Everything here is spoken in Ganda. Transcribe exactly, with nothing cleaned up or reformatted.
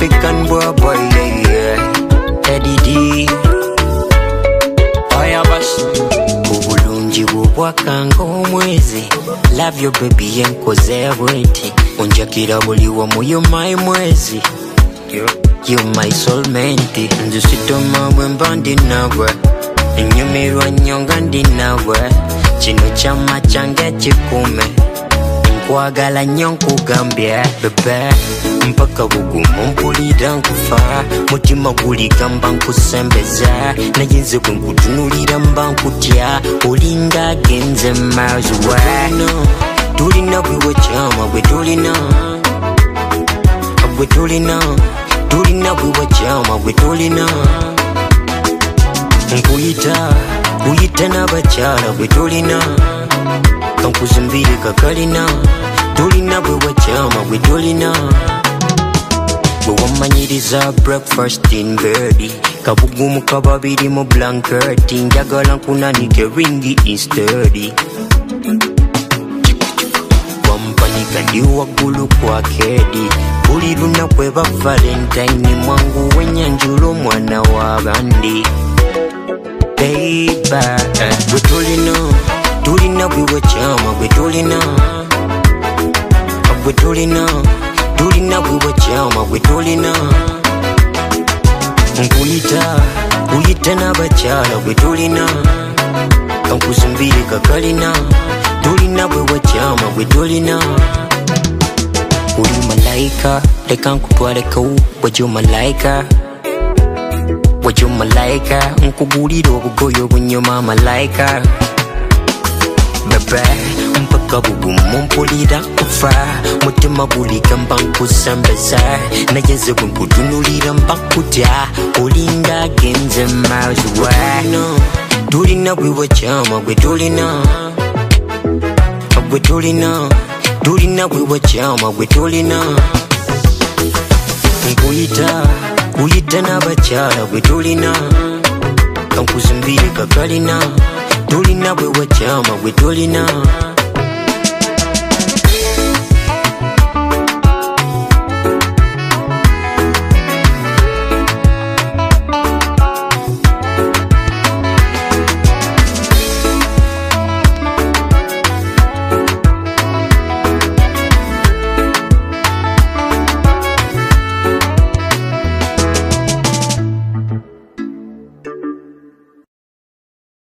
African boy boy, yeah, yeah. Eddie D. Oya basi. Ubulungi bubwakanga omwezi. Love you baby enkoze everything. Onjakira buli wamu you my mwezi. You my soulmate. Nzusitoma bwemba ndi nawe. Nyumirwa nyonga ndi nawe. Kino kyama kyange kikume. Nkwagala nnyo nkugambye bebe. Mpaka bugumu mpulira nkufa. Mutima guligamba nkusembeza. Naye nze bwe nkutunulira mba nkutya. Olinga agenze miles away. Tulina bwe kyama bwe tulina. Bwe tulina. Tulina bwe kyama bwe tulina. Nkuyita, kuyita n'abakyala bwe tulina. Kankuzimbire kakalina. Tulina bwe kyama bwe tulina. Bwe wamanyiriza breakfast in bed. Kabugumu kababiri mu blanket. Njagala nkunanike ringi instead. Wampanika ndi waggulu kwa kedi. Buli lunaku eba Valentine. Mwangu w'enyanjula mwana w'abandi. Baby, bwe tulina. Tulina bwe kyama bwe tulina. Bwe tulina. Tulina bwe kyama bwe tulina. Nkuyita, kuyita n'abakyala bwe tulina. Kankuzimbire kakalina. Tulina bwe kyama bwe tulina. Uli malaika, leka nkutwaleko bwe malaika. Bwe malaika, nkugulira obugoye obunyuma malaika. Bebe, mpaka bugumu mpulira kufa. Mutima guligamba nkusembeza. Naye nze bwe nkutunulira mba nkutya. Olinga agenze miles away. Tulina bwe kyama bwe tulina. Bwe tulina. Tulina bwe kyama bwe tulina. Nkuyita, kuyita n'abakyala bwe tulina. Kankuzimbire kakalina. Tulina bwe kyama bwe tulina.